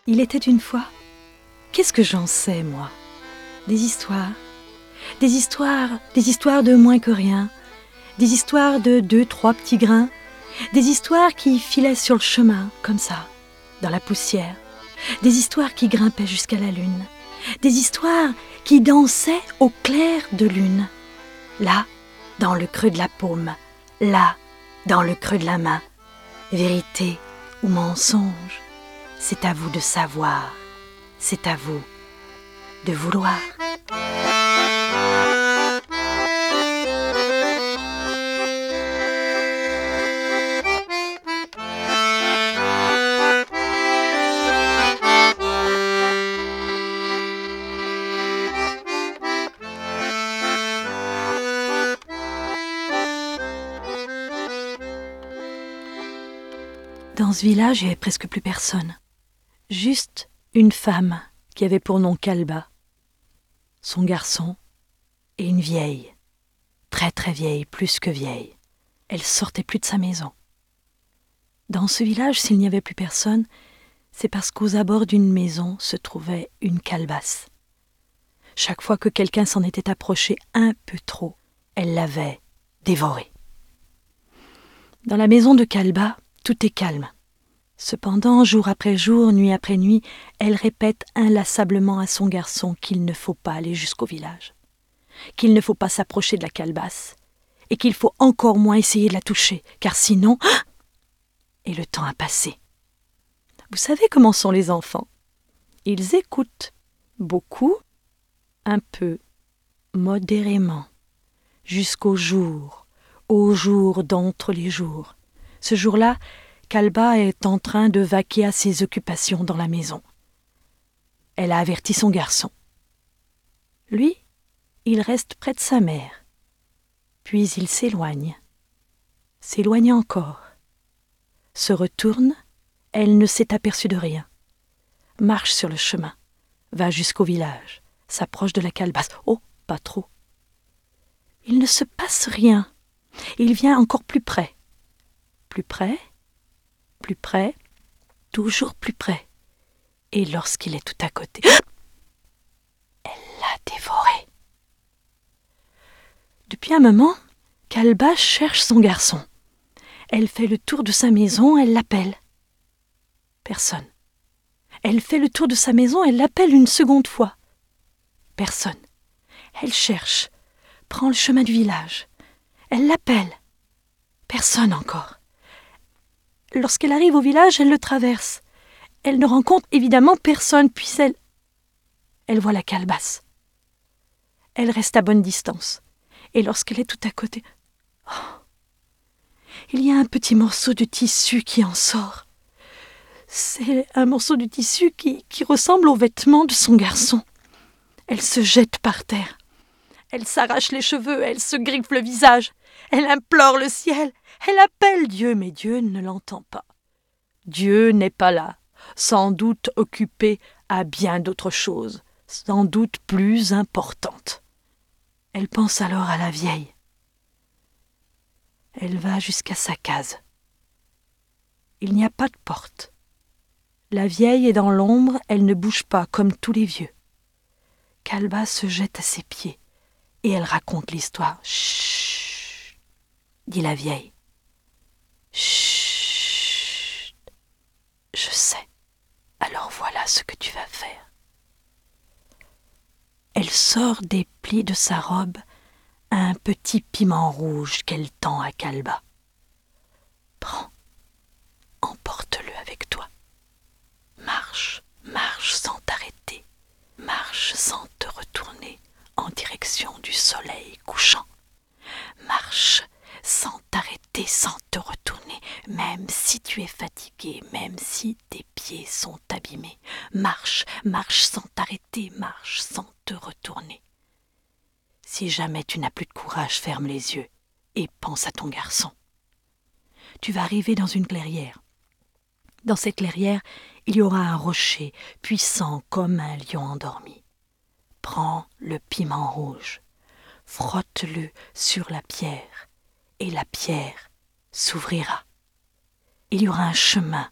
Il était une fois. Qu'est-ce que j'en sais, moi? Des histoires de moins que rien, des histoires de 2, 3 petits grains, des histoires qui filaient sur le chemin, comme ça, dans la poussière, des histoires qui grimpaient jusqu'à la lune, des histoires qui dansaient au clair de lune, là, dans le creux de la paume, là, dans le creux de la main. Vérité ou mensonge, c'est à vous de savoir, c'est à vous de vouloir. Dans ce village, il n'y avait presque plus personne. Juste une femme qui avait pour nom Kalba, son garçon et une vieille, très très vieille, plus que vieille. Elle sortait plus de sa maison. Dans ce village, s'il n'y avait plus personne, c'est parce qu'aux abords d'une maison se trouvait une calebasse. Chaque fois que quelqu'un s'en était approché un peu trop, elle l'avait dévoré. Dans la maison de Kalba, tout est calme. Cependant, jour après jour, nuit après nuit, elle répète inlassablement à son garçon qu'il ne faut pas aller jusqu'au village, qu'il ne faut pas s'approcher de la calebasse, et qu'il faut encore moins essayer de la toucher, car sinon... Et le temps a passé. Vous savez comment sont les enfants? Ils écoutent, beaucoup, un peu, modérément, jusqu'au jour, au jour d'entre les jours. Ce jour-là, Kalba est en train de vaquer à ses occupations dans la maison. Elle a averti son garçon. Lui, il reste près de sa mère. Puis il s'éloigne encore. Se retourne, elle ne s'est aperçue de rien. Marche sur le chemin, va jusqu'au village, s'approche de la calebasse. Oh, pas trop. Il ne se passe rien. Il vient encore plus près. Plus près, toujours plus près. Et lorsqu'il est tout à côté, elle l'a dévoré. Depuis un moment, Kalba cherche son garçon. Elle fait le tour de sa maison, elle l'appelle. Personne. Elle fait le tour de sa maison, elle l'appelle une seconde fois. Personne. Elle cherche, prend le chemin du village. Elle l'appelle. Personne encore. Lorsqu'elle arrive au village, elle le traverse. Elle ne rencontre évidemment personne, puis elle voit la calebasse. Elle reste à bonne distance. Et lorsqu'elle est tout à côté... il y a un petit morceau de tissu qui en sort. C'est un morceau de tissu qui ressemble aux vêtements de son garçon. Elle se jette par terre. Elle s'arrache les cheveux, elle se griffe le visage. Elle implore le ciel. Elle appelle Dieu, mais Dieu ne l'entend pas. Dieu n'est pas là, sans doute occupé à bien d'autres choses, sans doute plus importantes. Elle pense alors à la vieille. Elle va jusqu'à sa case. Il n'y a pas de porte. La vieille est dans l'ombre, elle ne bouge pas comme tous les vieux. Kalba se jette à ses pieds et elle raconte l'histoire. « Chut !» dit la vieille. « Chut ! Je sais. Alors voilà ce que tu vas faire. » Elle sort des plis de sa robe un petit piment rouge qu'elle tend à Kalba. « Prends, emporte-le avec toi. Marche, marche sans t'arrêter, marche sans te retourner en direction du soleil couchant. Marche sans t'arrêter, sans te retourner, même si tu es fatigué, même si tes pieds sont abîmés. Marche, marche sans t'arrêter, marche sans te retourner. Si jamais tu n'as plus de courage, ferme les yeux et pense à ton garçon. Tu vas arriver dans une clairière. Dans cette clairière, il y aura un rocher puissant comme un lion endormi. Prends le piment rouge, frotte-le sur la pierre et la pierre s'ouvrira. Il y aura un chemin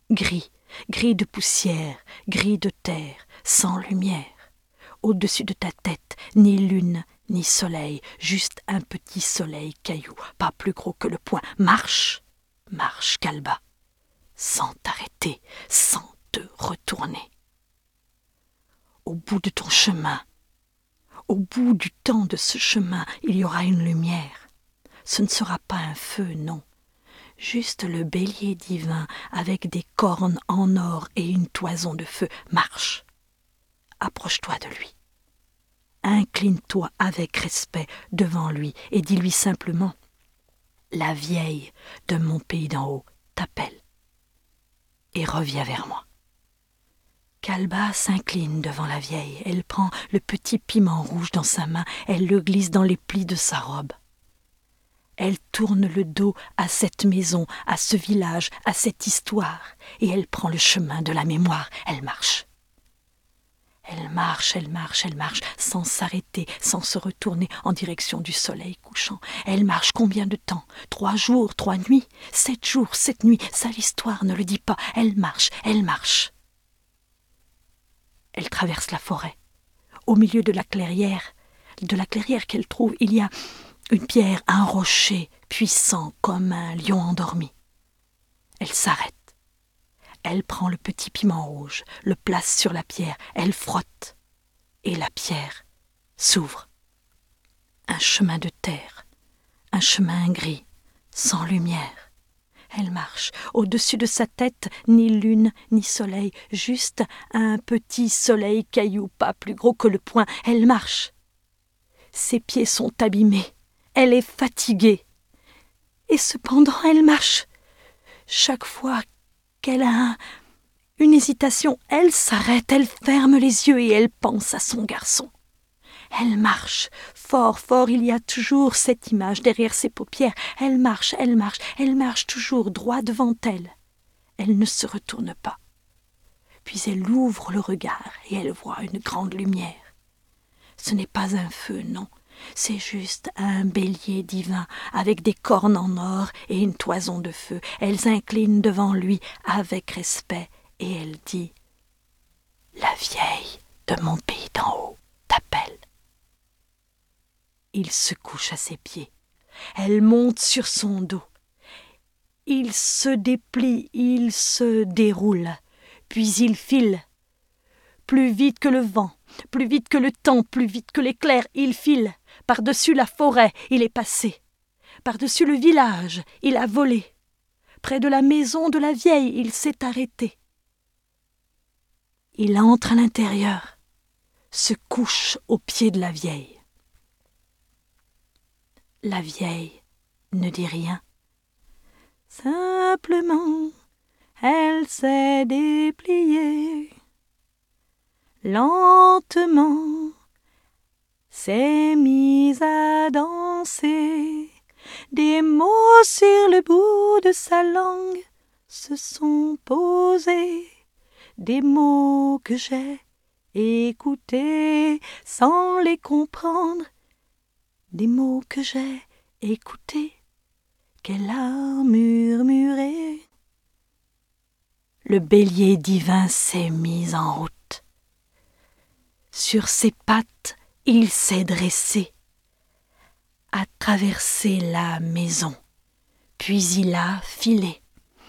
Gris, gris de poussière, gris de terre, sans lumière. Au-dessus de ta tête, ni lune, ni soleil, juste un petit soleil caillou, pas plus gros que le poing. Marche, marche, Kalba, sans t'arrêter, sans te retourner. Au bout de ton chemin, au bout du temps de ce chemin, il y aura une lumière. Ce ne sera pas un feu, non. Juste le bélier divin avec des cornes en or et une toison de feu. Marche. Approche-toi de lui. Incline-toi avec respect devant lui et dis-lui simplement « La vieille de mon pays d'en haut t'appelle et reviens vers moi. » Kalba s'incline devant la vieille. Elle prend le petit piment rouge dans sa main. Elle le glisse dans les plis de sa robe. Elle tourne le dos à cette maison, à ce village, à cette histoire, et elle prend le chemin de la mémoire. Elle marche. Elle marche, elle marche, elle marche, sans s'arrêter, sans se retourner en direction du soleil couchant. Elle marche combien de temps? 3 jours, 3 nuits, 7 jours, 7 nuits. Ça, l'histoire ne le dit pas. Elle marche, elle marche. Elle traverse la forêt. Au milieu de la clairière qu'elle trouve, il y a une pierre, un rocher puissant comme un lion endormi. Elle s'arrête. Elle prend le petit piment rouge, le place sur la pierre, elle frotte, et la pierre s'ouvre. Un chemin de terre, un chemin gris, sans lumière. Elle marche. Au-dessus de sa tête, ni lune, ni soleil, juste un petit soleil caillou, pas plus gros que le poing. Elle marche. Ses pieds sont abîmés. Elle est fatiguée. Et cependant, elle marche. Chaque fois qu'elle a une hésitation, elle s'arrête, elle ferme les yeux et elle pense à son garçon. Elle marche, fort, fort, il y a toujours cette image derrière ses paupières. Elle marche, elle marche, elle marche toujours droit devant elle. Elle ne se retourne pas. Puis elle ouvre le regard et elle voit une grande lumière. Ce n'est pas un feu, non. C'est juste un bélier divin avec des cornes en or et une toison de feu. Elle s'incline devant lui avec respect et elle dit « La vieille de mon pays d'en haut t'appelle. » Il se couche à ses pieds. Elle monte sur son dos. Il se déplie, il se déroule, puis il file. Plus vite que le vent, plus vite que le temps, plus vite que l'éclair, il file. Par-dessus la forêt, il est passé. Par-dessus le village, il a volé. Près de la maison de la vieille, il s'est arrêté. Il entre à l'intérieur, se couche aux pieds de la vieille. La vieille ne dit rien. Simplement, elle s'est dépliée. Lentement, s'est mise à danser. Des mots sur le bout de sa langue se sont posés. Des mots que j'ai écoutés sans les comprendre. Des mots que j'ai écoutés, qu'elle a murmurés. Le bélier divin s'est mis en route. Sur ses pattes, il s'est dressé, a traversé la maison, puis il a filé.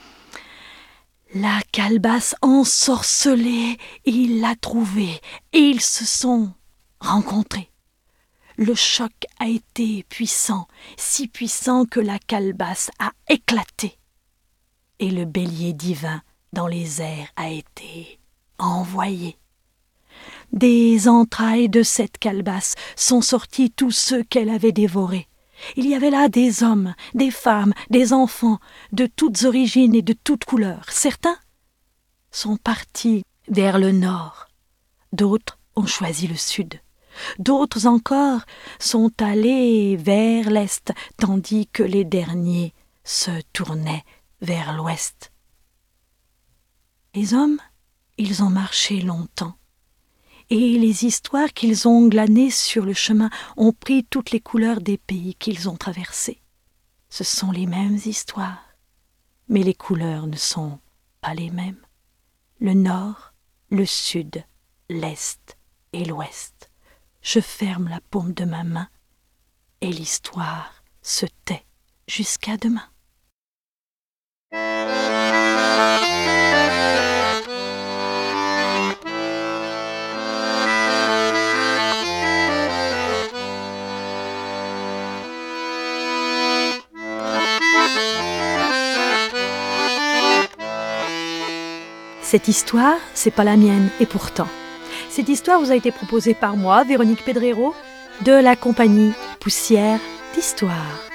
La calebasse ensorcelée, il l'a trouvée, et ils se sont rencontrés. Le choc a été puissant, si puissant que la calebasse a éclaté, et le bélier divin dans les airs a été envoyé. Des entrailles de cette calebasse sont sortis tous ceux qu'elle avait dévorés. Il y avait là des hommes, des femmes, des enfants, de toutes origines et de toutes couleurs. Certains sont partis vers le nord, d'autres ont choisi le sud. D'autres encore sont allés vers l'est, tandis que les derniers se tournaient vers l'ouest. Les hommes, ils ont marché longtemps, et les histoires qu'ils ont glanées sur le chemin ont pris toutes les couleurs des pays qu'ils ont traversés. Ce sont les mêmes histoires, mais les couleurs ne sont pas les mêmes. Le nord, le sud, l'est et l'ouest. Je ferme la paume de ma main et l'histoire se tait jusqu'à demain. Cette histoire, c'est pas la mienne, et pourtant. Cette histoire vous a été proposée par moi, Véronique Pedrero, de la compagnie Poussière d'Histoire.